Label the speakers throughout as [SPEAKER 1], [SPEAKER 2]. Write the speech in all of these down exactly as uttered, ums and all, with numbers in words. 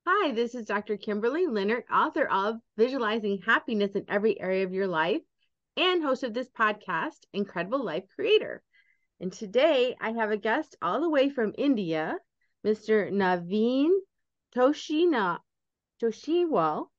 [SPEAKER 1] Hi, this is Doctor Kimberly Leonard, author of Visualizing Happiness in Every Area of Your Life and host of this podcast, Incredible Life Creator. And today I have a guest all the way from India, Mister Naveen Toshina, Toshiwal.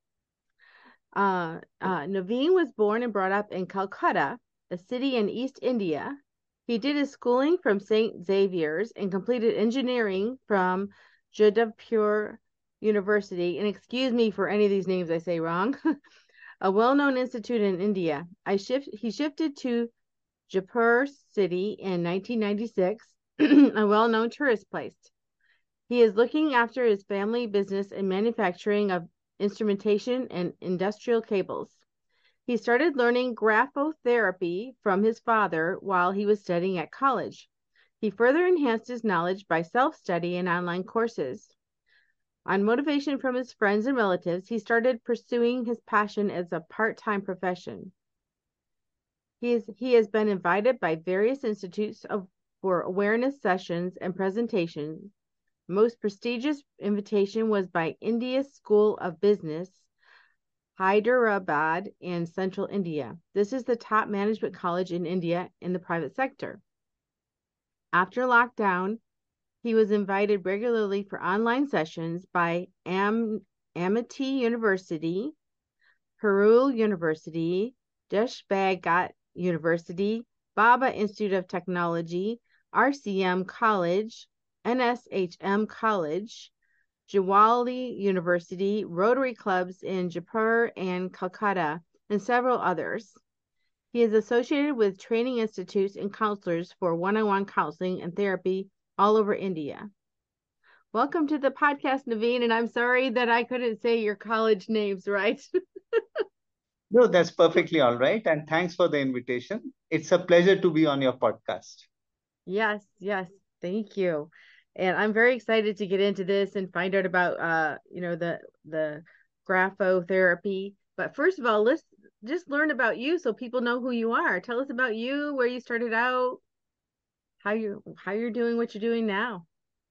[SPEAKER 1] Uh, uh, Naveen was born and brought up in Calcutta, a city in East India. He did his schooling from Saint Xavier's and completed engineering from Jodhpur University. And excuse me for any of these names I say wrong. A well-known institute in India. I shift. He shifted to Jaipur city in nineteen ninety-six, a well-known tourist place. He is looking after his family business in manufacturing of instrumentation and industrial cables. He started learning graphotherapy from his father while he was studying at college. He further enhanced his knowledge by self-study and online courses. On motivation from his friends and relatives, he started pursuing his passion as a part-time profession. He, is, he has been invited by various institutes of, for awareness sessions and presentations. Most prestigious invitation was by India School of Business, Hyderabad in central India. This is the top management college in India in the private sector. After lockdown, he was invited regularly for online sessions by Am- Amity University, Perul University, Deshbaghat University, Baba Institute of Technology, R C M College, N S H M College, Jawali University, Rotary clubs in Jaipur and Calcutta, and several others. He is associated with training institutes and counselors for one-on-one counseling and therapy all over India. Welcome to the podcast, Naveen, and I'm sorry that I couldn't say your college names right.
[SPEAKER 2] No, that's perfectly all right. And thanks for the invitation. It's a pleasure to be on your podcast.
[SPEAKER 1] Yes, yes, thank you. And I'm very excited to get into this and find out about uh, you know, the the graphotherapy. But first of all, let's just learn about you so people know who you are. Tell us about you, where you started out, how you how you're doing what you're doing now.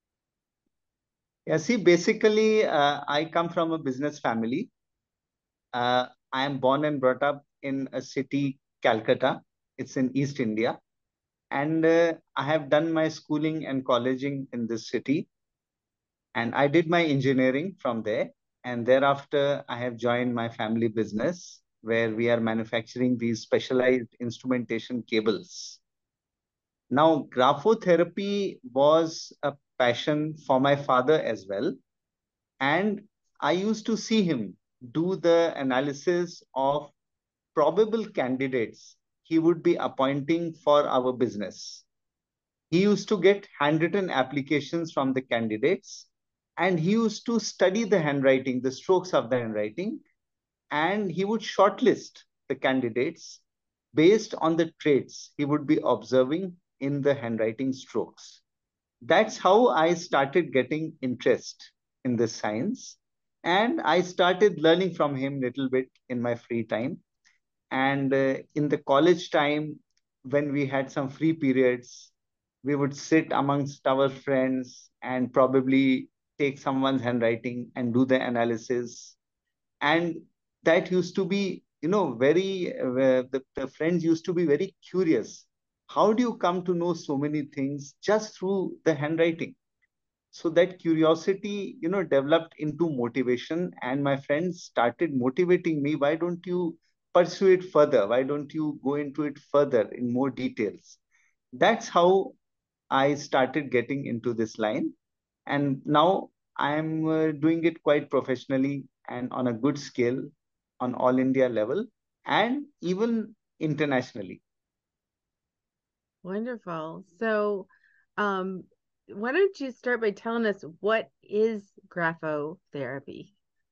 [SPEAKER 2] Yeah, see, basically, uh, I come from a business family. Uh, I am born and brought up in a city, Calcutta. It's in East India. And uh, I have done my schooling and colleging in this city. And I did my engineering from there. And thereafter, I have joined my family business where we are manufacturing these specialized instrumentation cables. Now, graphotherapy was a passion for my father as well. And I used to see him do the analysis of probable candidates he would be appointing for our business. He used to get handwritten applications from the candidates, and he used to study the handwriting, the strokes of the handwriting, and he would shortlist the candidates based on the traits he would be observing in the handwriting strokes. That's how I started getting interest in this science. And I started learning from him little bit in my free time. And uh, in the college time, when we had some free periods, we would sit amongst our friends and probably take someone's handwriting and do the analysis. And that used to be, you know, very, uh, the, the friends used to be very curious. How do you come to know so many things just through the handwriting? So that curiosity, you know, developed into motivation, and my friends started motivating me. Why don't you pursue it further? Why don't you go into it further in more details? That's how I started getting into this line. And now I'm uh, doing it quite professionally and on a good scale on all India level and even internationally.
[SPEAKER 1] Wonderful. So, um, why don't you start by telling us what is graphotherapy?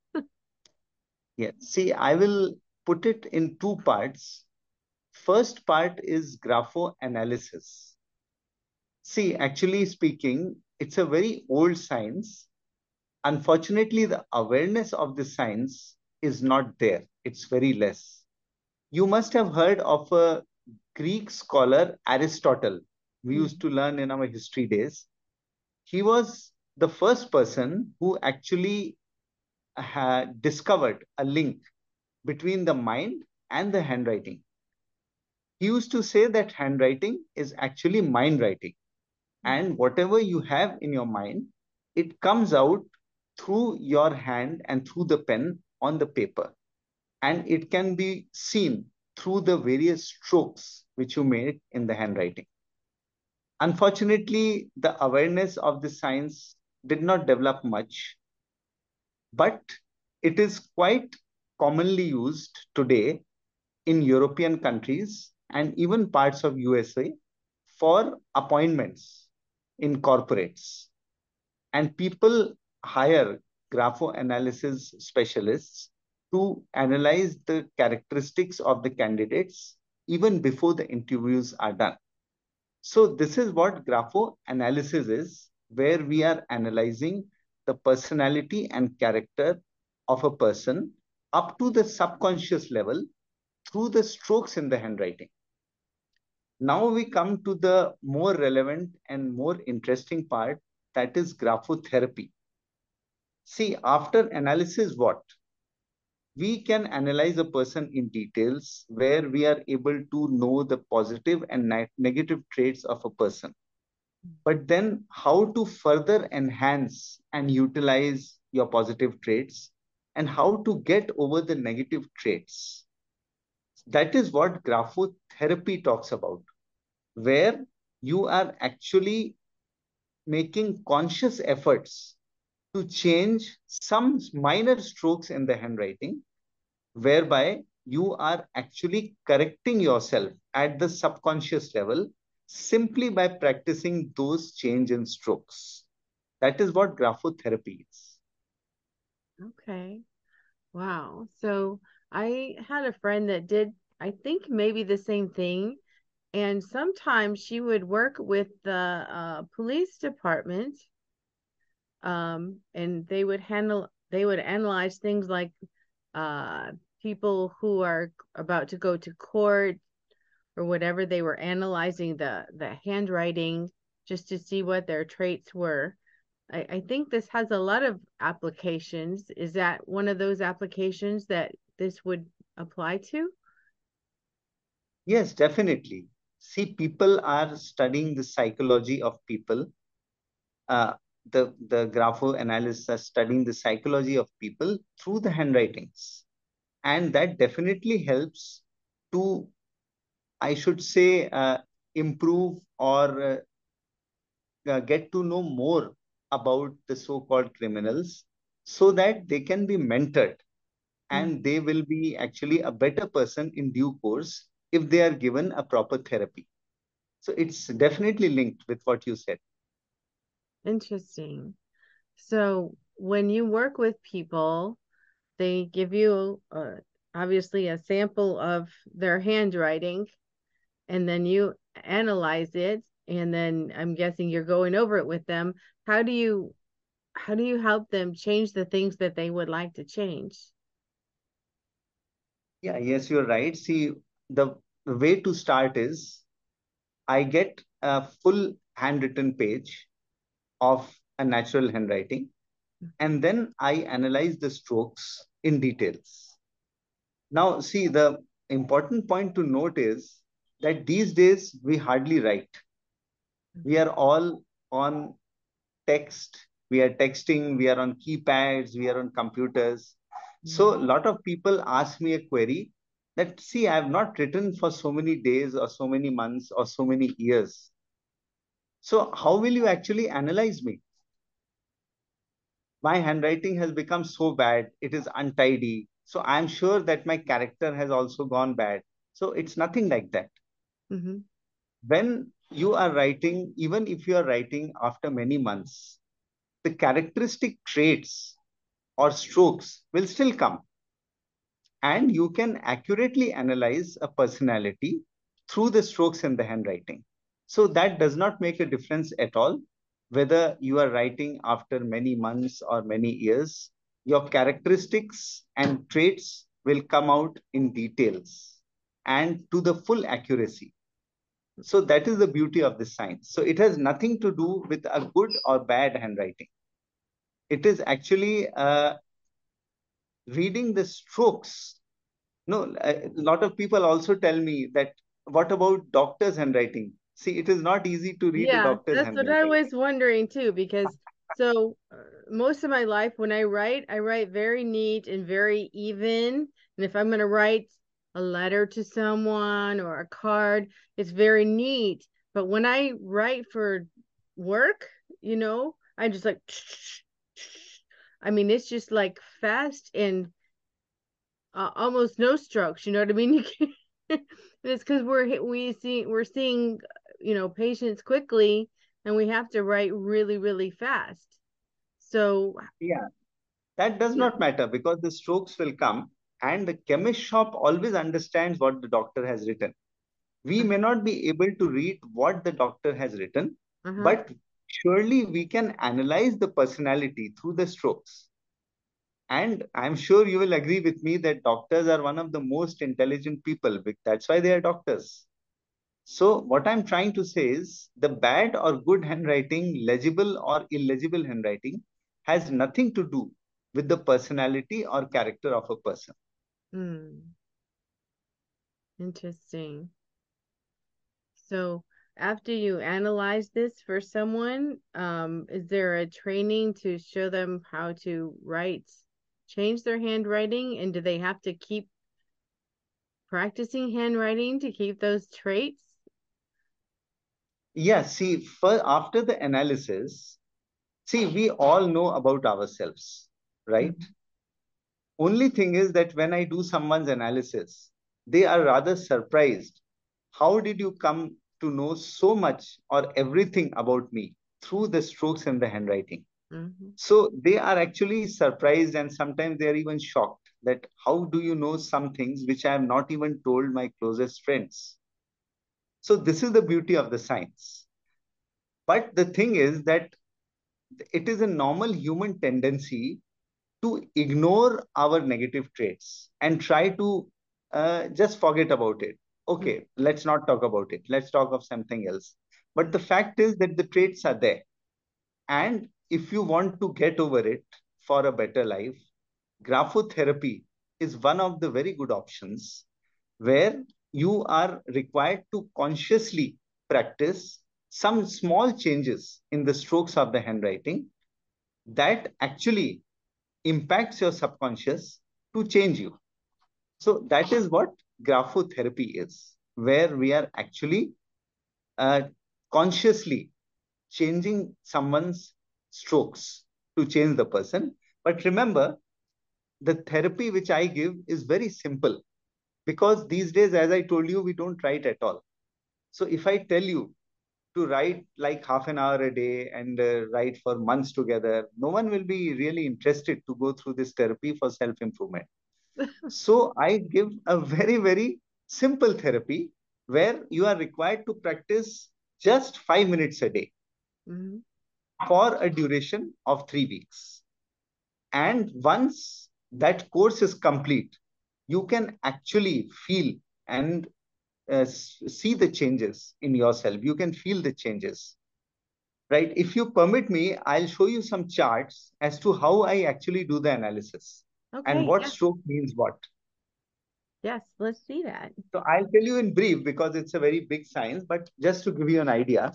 [SPEAKER 2] Yeah. See, I will put it in two parts. First part is grapho analysis. See, actually speaking, it's a very old science. Unfortunately, the awareness of the science is not there. It's very less. You must have heard of a Greek scholar, Aristotle. We used
[SPEAKER 1] Mhm.
[SPEAKER 2] to learn in our history days. He was the first person who actually uh, discovered a link between the mind and the handwriting. He used to say that handwriting is actually mind writing. And whatever you have in your mind, it comes out through your hand and through the pen on the paper. And it can be seen through the various strokes which you make in the handwriting. Unfortunately, the awareness of the science did not develop much, but it is quite commonly used today in European countries and even parts of U S A for appointments in corporates. And people hire graphoanalysis specialists to analyze the characteristics of the candidates even before the interviews are done. So this is what graphoanalysis is, where we are analyzing the personality and character of a person up to the subconscious level through the strokes in the handwriting. Now we come to the more relevant and more interesting part, that is graphotherapy. See, after analysis, what? We can analyze a person in details where we are able to know the positive and ne negative traits of a person. But then how to further enhance and utilize your positive traits and how to get over the negative traits. That is what graphotherapy talks about, where you are actually making conscious efforts to change some minor strokes in the handwriting, whereby you are actually correcting yourself at the subconscious level simply by practicing those change in strokes. That is what graphotherapy is.
[SPEAKER 1] Okay. Wow. So I had a friend that did, I think maybe the same thing. And sometimes she would work with the uh, police department, um, and they would handle, they would analyze things like uh, people who are about to go to court or whatever. They were analyzing the the handwriting just to see what their traits were. I, I think this has a lot of applications. Is that one of those applications that this would apply to?
[SPEAKER 2] Yes, definitely. See, people are studying the psychology of people. Uh, the, the graphoanalysts are studying the psychology of people through the handwritings. And that definitely helps to, I should say, uh, improve or uh, uh, get to know more about the so-called criminals so that they can be mentored and they will be actually a better person in due course if they are given a proper therapy. So it's definitely linked with what you said.
[SPEAKER 1] Interesting. So when you work with people, they give you uh, obviously a sample of their handwriting, and then you analyze it, and then I'm guessing you're going over it with them. How do you how do you help them change the things that they would like to change?
[SPEAKER 2] Yeah, yes, you're right. See, the way to start is I get a full handwritten page of a natural handwriting, and then I analyze the strokes in details. Now, see, the important point to note is that these days we hardly write. We are all on text, we are texting, we are on keypads, we are on computers. So a lot of people ask me a query that, see, I have not written for so many days or so many months or so many years. So how will you actually analyze me? My handwriting has become so bad, it is untidy. So I'm sure that my character has also gone bad. So it's nothing like that.
[SPEAKER 1] Mm-hmm.
[SPEAKER 2] When you are writing, even if you are writing after many months, the characteristic traits or strokes will still come. And you can accurately analyze a personality through the strokes in the handwriting. So that does not make a difference at all, whether you are writing after many months or many years. Your characteristics and traits will come out in details and to the full accuracy. So that is the beauty of this science. So it has nothing to do with a good or bad handwriting. It is actually a reading the strokes. No, a lot of people also tell me that what about doctor's handwriting? See, it is not easy to read a
[SPEAKER 1] Yeah,
[SPEAKER 2] doctor's
[SPEAKER 1] that's what I
[SPEAKER 2] handwriting.
[SPEAKER 1] was wondering too, because so uh, most of my life when I write, I write very neat and very even. And if I'm going to write a letter to someone or a card, it's very neat. But when I write for work, you know, I just like, I mean, it's just like fast and uh, almost no strokes. You know what I mean? You can't, it's because we're we see we're seeing you know patients quickly, and we have to write really really fast. So
[SPEAKER 2] Yeah, that does
[SPEAKER 1] yeah,
[SPEAKER 2] not matter because the strokes will come and the chemist shop always understands what the doctor has written. We may
[SPEAKER 1] uh-huh,
[SPEAKER 2] not be able to read what the doctor has written,
[SPEAKER 1] uh-huh.
[SPEAKER 2] but surely we can analyze the personality through the strokes. And I'm sure you will agree with me that doctors are one of the most intelligent people. That's why they are doctors. So, what I'm trying to say is the bad or good handwriting, legible or illegible handwriting, has nothing to do with the personality or character of a person.
[SPEAKER 1] Hmm, interesting. So after you analyze this for someone, um, is there a training to show them how to write, change their handwriting, and do they have to keep practicing handwriting to keep those traits?
[SPEAKER 2] Yeah, see, for, after the analysis, see, we all know about ourselves, right?
[SPEAKER 1] Mhm.
[SPEAKER 2] Only thing is that when I do someone's analysis, they are rather surprised. How did you come to know so much or everything about me through the strokes and the handwriting?
[SPEAKER 1] Mhm.
[SPEAKER 2] So they are actually surprised and sometimes they are even shocked that how do you know some things which I have not even told my closest friends? So this is the beauty of the science. But the thing is that it is a normal human tendency to ignore our negative traits and try to uh, just forget about it. Okay, let's not talk about it. Let's talk of something else. But the fact is that the traits are there. And if you want to get over it for a better life, graphotherapy is one of the very good options where you are required to consciously practice some small changes in the strokes of the handwriting that actually impacts your subconscious to change you. So that is what graphotherapy is, where we are actually uh, consciously changing someone's strokes to change the person. But remember, the therapy which I give is very simple because these days, as I told you, we don't write at all. So if I tell you to write like half an hour a day and uh, write for months together, no one will be really interested to go through this therapy for self improvement. So I give a very, very simple therapy where you are required to practice just five minutes a day
[SPEAKER 1] Mhm.
[SPEAKER 2] for a duration of three weeks. And once that course is complete, you can actually feel and uh, see the changes in yourself. You can feel the changes, right? If you permit me, I'll show you some charts as to how I actually do the analysis and
[SPEAKER 1] Okay,
[SPEAKER 2] what
[SPEAKER 1] yes,
[SPEAKER 2] stroke means what.
[SPEAKER 1] yes, let's see that.
[SPEAKER 2] So I'll tell you in brief because it's a very big science, but just to give you an idea.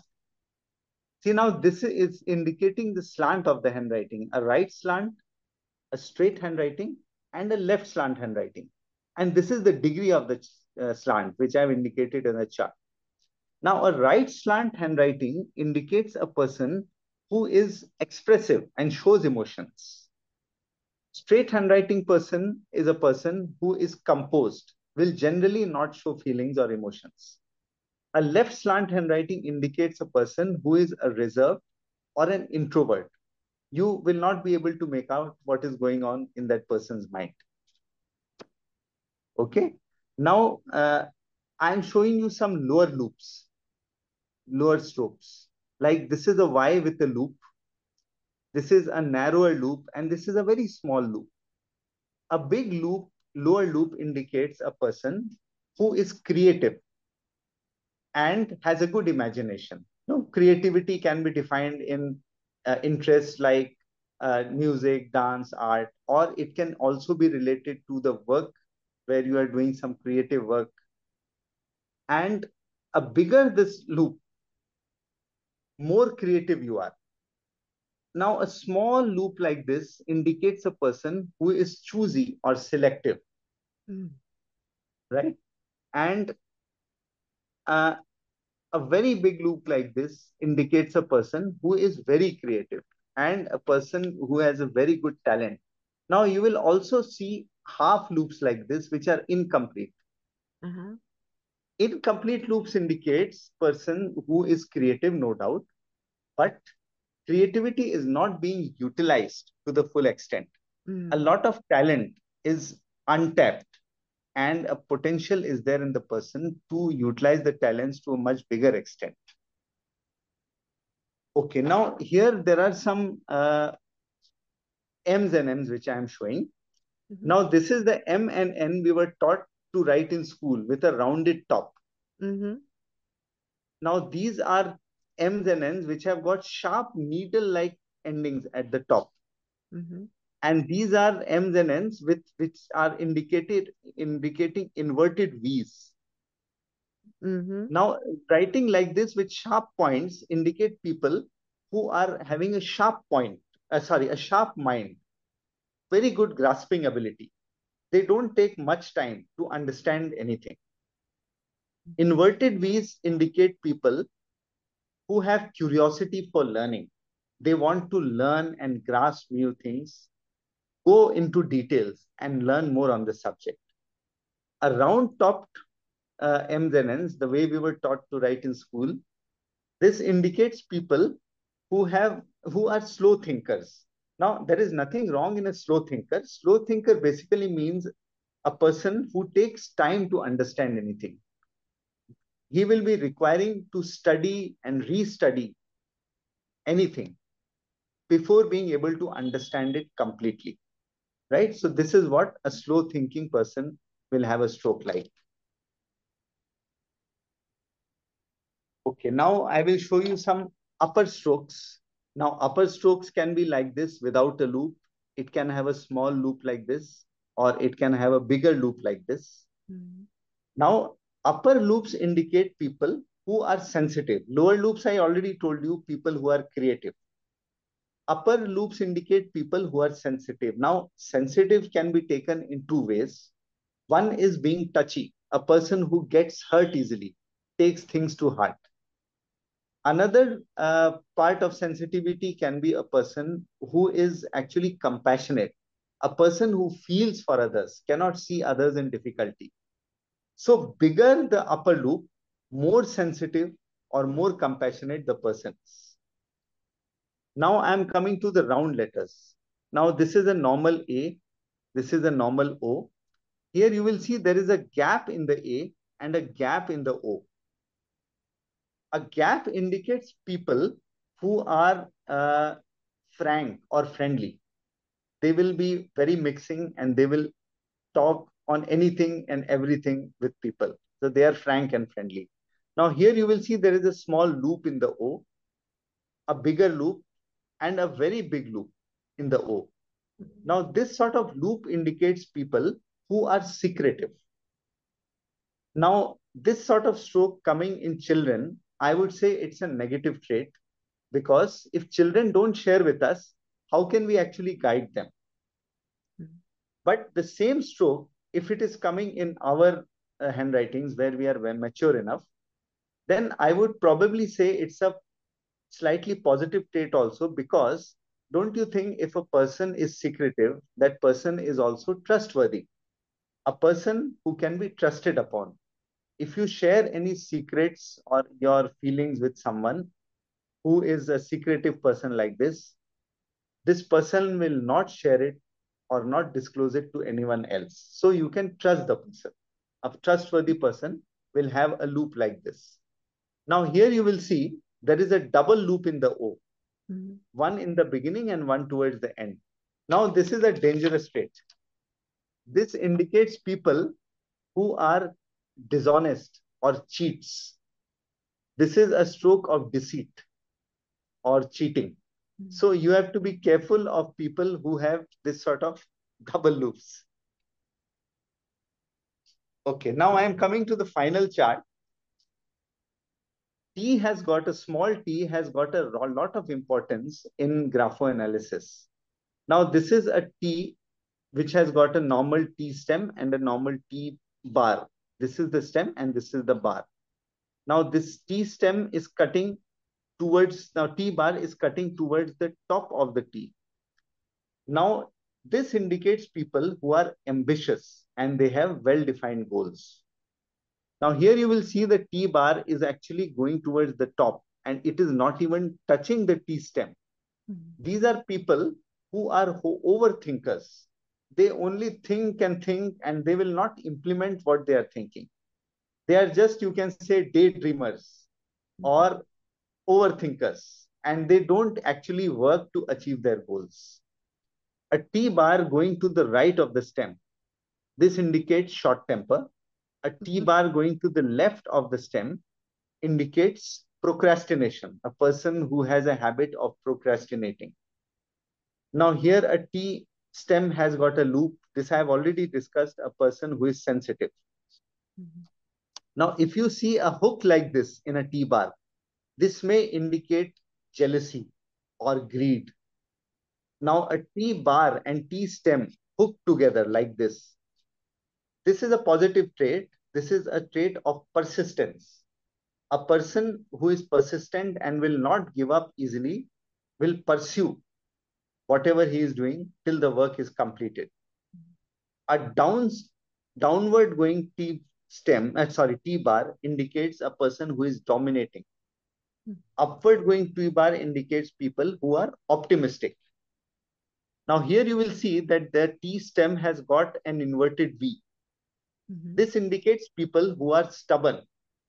[SPEAKER 2] See, now this is indicating the slant of the handwriting, a right slant, a straight handwriting, and a left slant handwriting. And this is the degree of the uh, slant, which I've indicated in the chart. Now, a right slant handwriting indicates a person who is expressive and shows emotions. Straight handwriting person is a person who is composed, will generally not show feelings or emotions. A left slant handwriting indicates a person who is a reserved or an introvert. You will not be able to make out what is going on in that person's mind. Okay. Now, uh, I'm showing you some lower loops, lower strokes. Like this is a Y with a loop. This is a narrower loop, and this is a very small loop. A big loop, lower loop indicates a person who is creative and has a good imagination. You know, creativity can be defined in uh, interests like uh, music, dance, art, or it can also be related to the work where you are doing some creative work. And a bigger this loop, more creative you are. Now, a small loop like this indicates a person who is choosy or selective,
[SPEAKER 1] Mm.
[SPEAKER 2] right? And uh, a very big loop like this indicates a person who is very creative and a person who has a very good talent. Now, you will also see half loops like this, which are incomplete.
[SPEAKER 1] Uh-huh.
[SPEAKER 2] Incomplete loops indicates person who is creative, no doubt, but creativity is not being utilized to the full extent. A
[SPEAKER 1] Mm.
[SPEAKER 2] lot of talent is untapped and a potential is there in the person to utilize the talents to a much bigger extent. Okay, now here there are some uh, M's and N's which I am showing.
[SPEAKER 1] Mm-hmm.
[SPEAKER 2] Now this is the M and N we were taught to write in school with a rounded top.
[SPEAKER 1] Mm-hmm.
[SPEAKER 2] Now these are M's and N's which have got sharp needle-like endings at the top.
[SPEAKER 1] Mm-hmm.
[SPEAKER 2] And these are M's and N's with which are indicated indicating inverted V's.
[SPEAKER 1] Mm-hmm.
[SPEAKER 2] Now, writing like this with sharp points indicate people who are having a sharp point, uh, sorry, a sharp mind, very good grasping ability. They don't take much time to understand anything. Inverted V's indicate people who have curiosity for learning. They want to learn and grasp new things, go into details, and learn more on the subject. A round topped uh, M's and N's, the way we were taught to write in school, this indicates people who have who are slow thinkers. Now, there is nothing wrong in a slow thinker. Slow thinker basically means a person who takes time to understand anything. He will be requiring to study and restudy anything before being able to understand it completely, right? So this is what a slow thinking person will have a stroke like. Okay, now I will show you some upper strokes. Now, upper strokes can be like this without a loop. It can have a small loop like this, or it can have a bigger loop like this.
[SPEAKER 1] Mm-hmm.
[SPEAKER 2] Now, upper loops indicate people who are sensitive. Lower loops, I already told you, people who are creative. Upper loops indicate people who are sensitive. Now, sensitive can be taken in two ways. One is being touchy, a person who gets hurt easily, takes things to heart. Another uh, part of sensitivity can be a person who is actually compassionate, a person who feels for others, cannot see others in difficulty. So, bigger the upper loop, more sensitive or more compassionate the person is. Now, I am coming to the round letters. Now, this is a normal A, this is a normal O. Here you will see there is a gap in the A and a gap in the O. A gap indicates people who are uh, frank or friendly. They will be very mixing and they will talk on anything and everything with people. So they are frank and friendly. Now here you will see there is a small loop in the O, a bigger loop, and a very big loop in the O. Now this sort of loop indicates people who are secretive. Now this sort of stroke coming in children, I would say it's a negative trait. Because if children don't share with us, how can we actually guide them? But the same stroke, if it is coming in our uh, handwritings where we are mature enough, then I would probably say it's a slightly positive trait also, because don't you think if a person is secretive, that person is also trustworthy, a person who can be trusted upon. If you share any secrets or your feelings with someone who is a secretive person like this, this person will not share it or not disclose it to anyone else. So you can trust the person. A trustworthy person will have a loop like this. Now here you will see there is a double loop in the O,
[SPEAKER 1] Mm-hmm.
[SPEAKER 2] one in the beginning and one towards the end. Now this is a dangerous trait. This indicates people who are dishonest or cheats. This is a stroke of deceit or cheating. So you have to be careful of people who have this sort of double loops. Okay, now I am coming to the final chart. T has got a small t has got a lot of importance in graphoanalysis. Now this is a T which has got a normal T stem and a normal T bar. This is the stem and this is the bar. Now this T stem is cutting towards, now T bar is cutting towards the top of the T. Now this indicates people who are ambitious and they have well-defined goals. Now here you will see the T bar is actually going towards the top and it is not even touching the T stem. Mm-hmm. These are people who are overthinkers. They only think and think and they will not implement what they are thinking. They are just, you can say, daydreamers or overthinkers, and they don't actually work to achieve their goals. A T bar going to the right of the stem, this indicates short temper. A T bar going to the left of the stem indicates procrastination, a person who has a habit of procrastinating. Now here a T stem has got a loop. This I have already discussed, a person who is sensitive. Mm-hmm. Now, if you see a hook like this in a T bar, this may indicate jealousy or greed. Now, a T bar and T stem hooked together like this. This is a positive trait. This is a trait of persistence. A person who is persistent and will not give up easily will pursue whatever he is doing till the work is completed. A downs, downward going T stem, uh, sorry, T bar indicates a person who is dominating. Hmm. Upward going T bar indicates people who are optimistic. Now here you will see that the T stem has got an inverted V. Mm-hmm. This indicates people who are stubborn.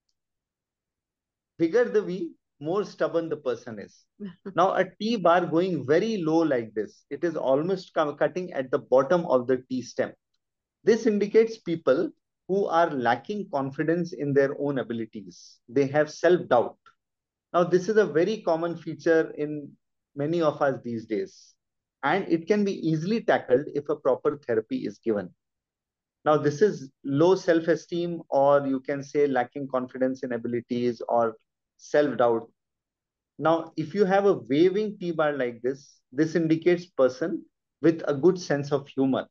[SPEAKER 2] Bigger the V, more stubborn the person is. Now a T bar going very low like this, it is almost cutting at the bottom of the T stem. This indicates people who are lacking confidence in their own abilities. They have self-doubt. Now this is a very common feature in many of us these days, and it can be easily tackled if a proper therapy is given. Now this is low self-esteem, or you can say lacking confidence in abilities or self-doubt. Now, if you have a waving T-bar like this, this indicates person with a good sense of humor.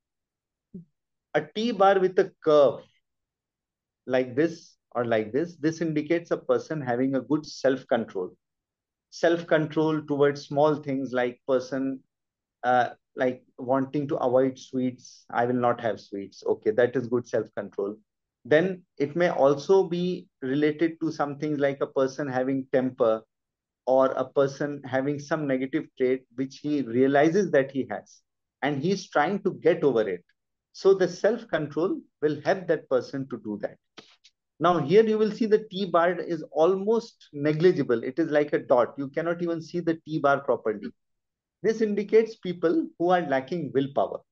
[SPEAKER 2] A T-bar with a curve like this or like this, this indicates a person having a good self-control. Self-control towards small things like person uh, like wanting to avoid sweets. I will not have sweets. Okay, that is good self-control. Then it may also be related to some things like a person having temper, or a person having some negative trait which he realizes that he has, and he's trying to get over it. So the self-control will help that person to do that. Now here you will see the T-bar is almost negligible. It is like a dot. You cannot even see the T-bar properly. This indicates people who are lacking willpower.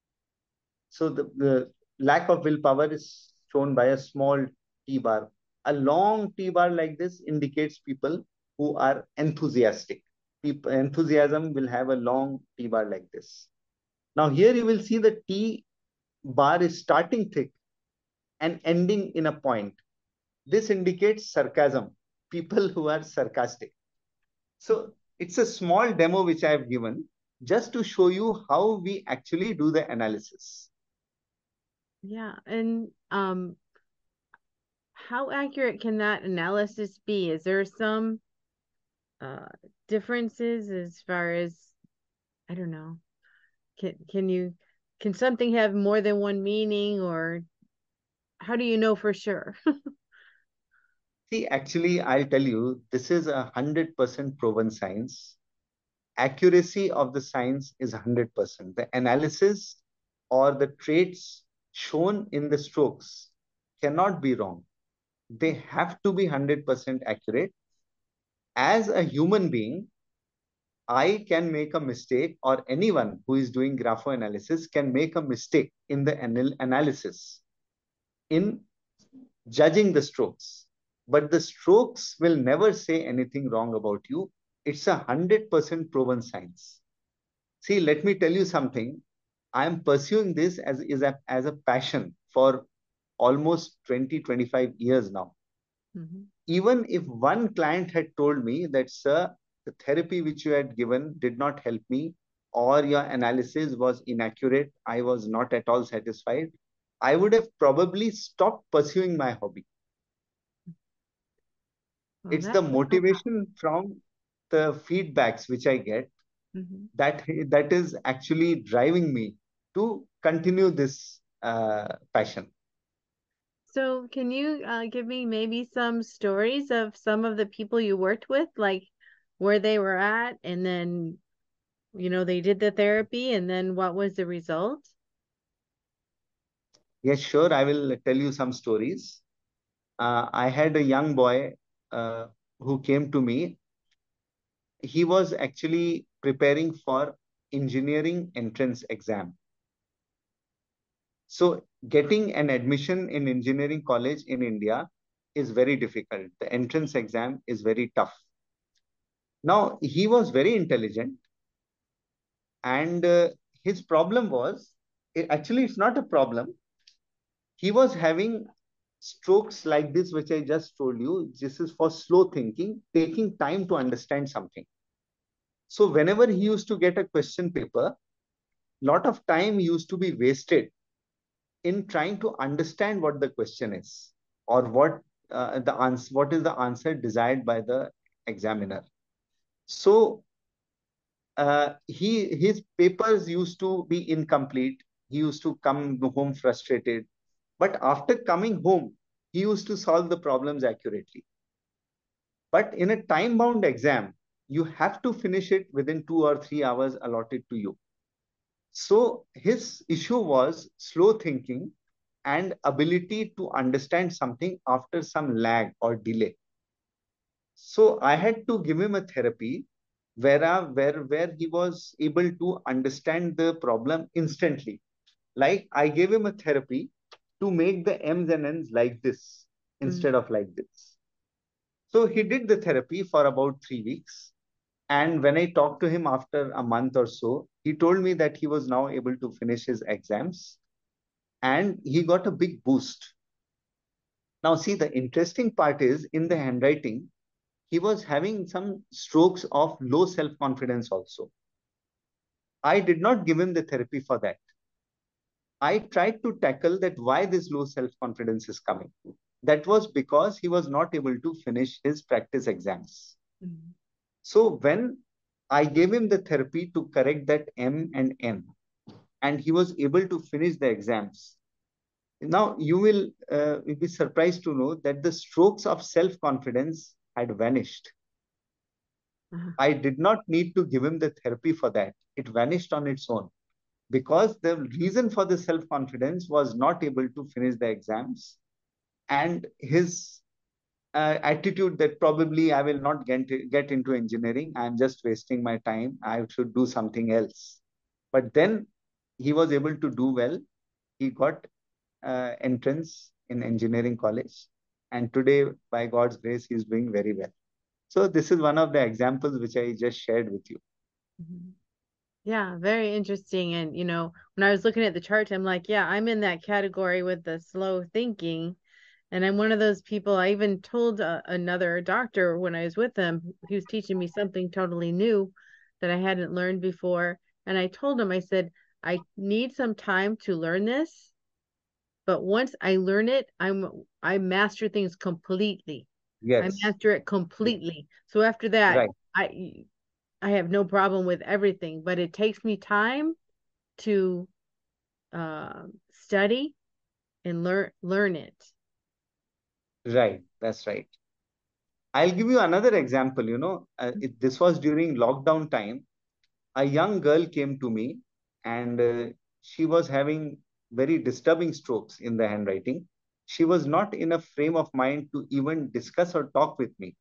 [SPEAKER 2] So the, the lack of willpower is shown by a small T-bar. A long T-bar like this indicates people who are enthusiastic. People, enthusiasm will have a long T-bar like this. Now here you will see the T-bar is starting thick and ending in a point. This indicates sarcasm, people who are sarcastic. So it's a small demo which I have given just to show you how we actually do the analysis.
[SPEAKER 1] Yeah, and um, how accurate can that analysis be? Is there some uh, differences as far as, I don't know, can can you can something have more than one meaning, or how do you know for sure?
[SPEAKER 2] See, actually, I'll tell you, this is a hundred percent proven science. Accuracy of the science is one hundred percent. The analysis or the traits shown in the strokes cannot be wrong. They have to be one hundred percent accurate. As a human being, I can make a mistake, or anyone who is doing graphoanalysis can make a mistake in the anal analysis, in judging the strokes. But the strokes will never say anything wrong about you. It's a hundred percent proven science. See, let me tell you something. I am pursuing this as, is a, as a passion for almost twenty, twenty-five years now.
[SPEAKER 1] Mhm.
[SPEAKER 2] Even if one client had told me that, sir, the therapy which you had given did not help me, or your analysis was inaccurate, I was not at all satisfied, I would have probably stopped pursuing my hobby.
[SPEAKER 1] Well,
[SPEAKER 2] It's
[SPEAKER 1] that
[SPEAKER 2] the
[SPEAKER 1] is so
[SPEAKER 2] motivation from the feedbacks which I get
[SPEAKER 1] Mhm.
[SPEAKER 2] that that is actually driving me to continue this uh, passion.
[SPEAKER 1] So, can you uh, give me maybe some stories of some of the people you worked with, like where they were at, and then, you know, they did the therapy, and then what was the result?
[SPEAKER 2] Yes, sure. I will tell you some stories. Uh, I had a young boy uh, who came to me. He was actually preparing for engineering entrance exam. So getting an admission in engineering college in India is very difficult. The entrance exam is very tough. Now, he was very intelligent, and uh, his problem was, it, actually, it's not a problem. He was having strokes like this, which I just told you. This is for slow thinking, taking time to understand something. So whenever he used to get a question paper, lot of time used to be wasted in trying to understand what the question is, or what uh, the answer, what is the answer desired by the examiner. So uh, he his papers used to be incomplete. He used to come home frustrated. But after coming home, he used to solve the problems accurately. But in a time-bound exam, you have to finish it within two or three hours allotted to you. So his issue was slow thinking and ability to understand something after some lag or delay. So I had to give him a therapy where, uh, where, where he was able to understand the problem instantly. Like I gave him a therapy to make the M's and N's like this
[SPEAKER 1] Mm.
[SPEAKER 2] instead of like this. So he did the therapy for about three weeks. And when I talked to him after a month or so, he told me that he was now able to finish his exams and he got a big boost. Now, see, the interesting part is in the handwriting, he was having some strokes of low self confidence also. I did not give him the therapy for that. I tried to tackle that why this low self confidence is coming. That was because he was not able to finish his practice exams.
[SPEAKER 1] Mhm.
[SPEAKER 2] So when I gave him the therapy to correct that M and N, and he was able to finish the exams. Now you will uh, be surprised to know that the strokes of self confidence had vanished.
[SPEAKER 1] Uh-huh.
[SPEAKER 2] I did not need to give him the therapy for that. It vanished on its own because the reason for the self confidence was not able to finish the exams, and his uh, attitude that probably I will not get, get into engineering. I'm just wasting my time. I should do something else. But then he was able to do well. He got uh, entrance in engineering college. And today, by God's grace, he's doing very well. So this is one of the examples which I just shared with you.
[SPEAKER 1] Mhm. Yeah, very interesting. And, you know, when I was looking at the chart, I'm like, yeah, I'm in that category with the slow thinking. And I'm one of those people. I even told uh, another doctor when I was with him, he was teaching me something totally new that I hadn't learned before. And I told him, I said, I need some time to learn this, but once I learn it, I'm I master things completely. I
[SPEAKER 2] Yes,
[SPEAKER 1] master it completely. So after that,
[SPEAKER 2] right,
[SPEAKER 1] I I have no problem with everything, but it takes me time to uh, study and learn learn it.
[SPEAKER 2] right. That's right. I'll give you another example. You know, uh, it, this was during lockdown time. A young girl came to me and uh, she was having very disturbing strokes in the handwriting. She was not in a frame of mind to even discuss or talk with me.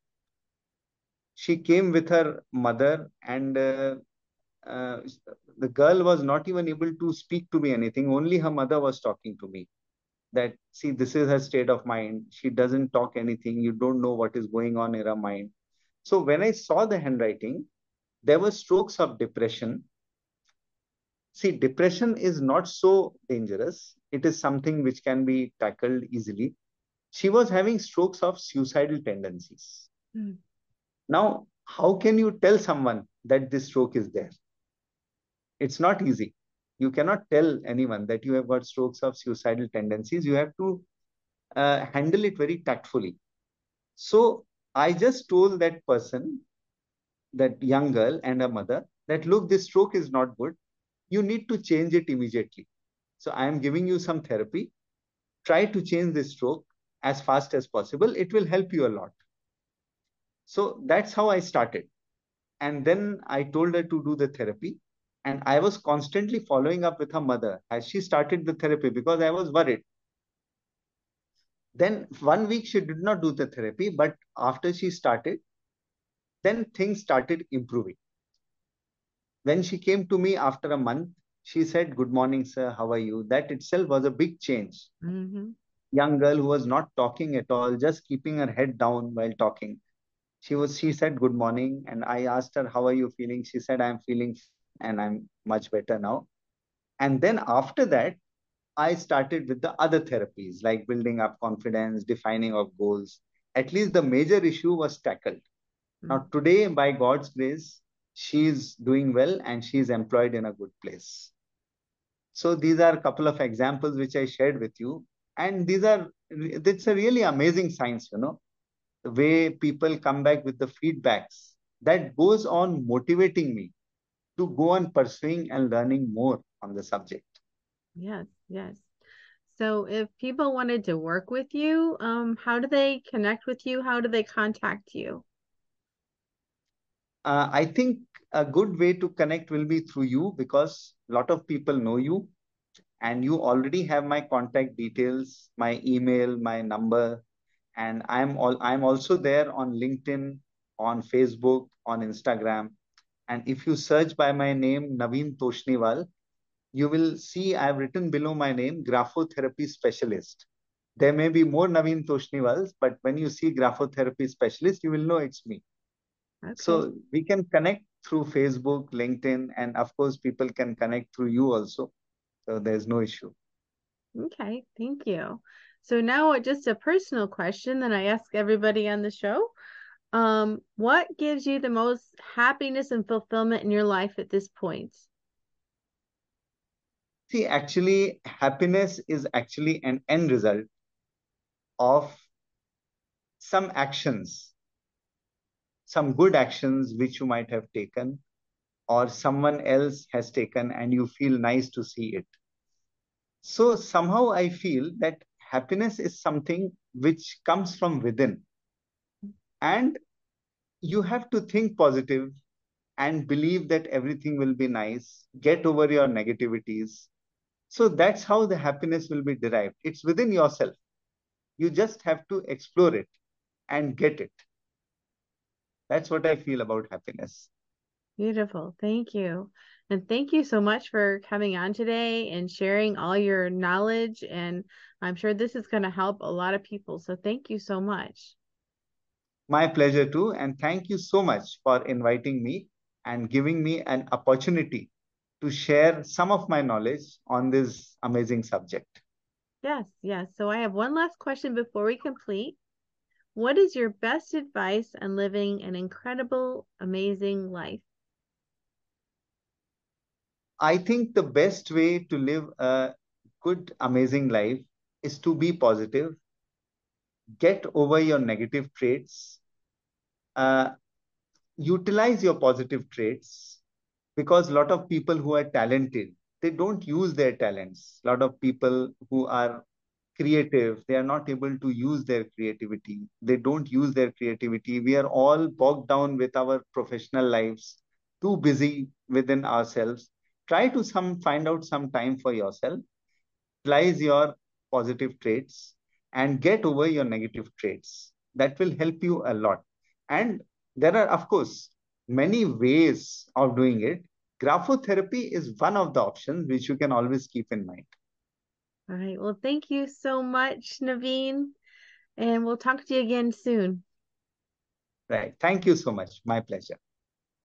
[SPEAKER 2] She came with her mother, and uh, uh, the girl was not even able to speak to me anything. Only her mother was talking to me. That, see, this is her state of mind. She doesn't talk anything. You don't know what is going on in her mind. So when I saw the handwriting, there were strokes of depression. See, depression is not so dangerous. It is something which can be tackled easily. She was having strokes of suicidal tendencies.
[SPEAKER 1] Mm.
[SPEAKER 2] Now, how can you tell someone that this stroke is there? It's not easy. You cannot tell anyone that you have got strokes of suicidal tendencies. You have to uh, handle it very tactfully. So I just told that person, that young girl and her mother, that look, this stroke is not good. You need to change it immediately. So I am giving you some therapy. Try to change this stroke as fast as possible. It will help you a lot. So that's how I started. And then I told her to do the therapy. And I was constantly following up with her mother as she started the therapy because I was worried. Then one week she did not do the therapy, but after she started, then things started improving. When she came to me after a month, she said, "Good morning, sir. How are you?" That itself was a big change.
[SPEAKER 1] Mm-hmm.
[SPEAKER 2] Young girl who was not talking at all, just keeping her head down while talking. She was, she said, "Good morning." And I asked her, "How are you feeling?" She said, "I'm feeling fine and I'm much better now." And then after that, I started with the other therapies like building up confidence, defining of goals. At least the major issue was tackled.
[SPEAKER 1] Mm.
[SPEAKER 2] Now, today, by God's grace, she is doing well and she is employed in a good place. So these are a couple of examples which I shared with you. And these are, it's a really amazing science, you know, the way people come back with the feedbacks that goes on motivating me to go on pursuing and learning more on the subject.
[SPEAKER 1] Yes, yes. So if people wanted to work with you, um, how do they connect with you? How do they contact you?
[SPEAKER 2] Uh, I think a good way to connect will be through you because a lot of people know you and you already have my contact details, my email, my number, and I'm all I'm also there on LinkedIn, on Facebook, on Instagram. And if you search by my name, Naveen Toshniwal, you will see I've written below my name, Graphotherapy Specialist. There may be more Naveen Toshniwals, but when you see Graphotherapy Specialist, you will know it's me.
[SPEAKER 1] Okay.
[SPEAKER 2] So we can connect through Facebook, LinkedIn, and of course, people can connect through you also. So there's no issue.
[SPEAKER 1] Okay. Thank you. So now just a personal question that I ask everybody on the show. Um, what gives you the most happiness and fulfillment in your life at this point?
[SPEAKER 2] See, actually, happiness is actually an end result of some actions, some good actions which you might have taken, or someone else has taken, and you feel nice to see it. So somehow I feel that happiness is something which comes from within, and you have to think positive and believe that everything will be nice, get over your negativities. So that's how the happiness will be derived. It's within yourself. You just have to explore it and get it. That's what I feel about happiness.
[SPEAKER 1] Beautiful. Thank you. And thank you so much for coming on today and sharing all your knowledge. And I'm sure this is going to help a lot of people. So thank you so much.
[SPEAKER 2] My pleasure too. And thank you so much for inviting me and giving me an opportunity to share some of my knowledge on this amazing subject.
[SPEAKER 1] Yes, yes. So I have one last question before we complete. What is your best advice on living an incredible, amazing life?
[SPEAKER 2] I think the best way to live a good, amazing life is to be positive, get over your negative traits, uh, utilize your positive traits because a lot of people who are talented, they don't use their talents. A lot of people who are creative, they are not able to use their creativity. They don't use their creativity. We are all bogged down with our professional lives, too busy within ourselves. Try to some find out some time for yourself, utilize your positive traits and get over your negative traits. That will help you a lot. And there are, of course, many ways of doing it. Graphotherapy is one of the options which you can always keep in mind.
[SPEAKER 1] All right. Well, thank you so much, Naveen. And we'll talk to you again soon.
[SPEAKER 2] Right. Thank you so much. My pleasure.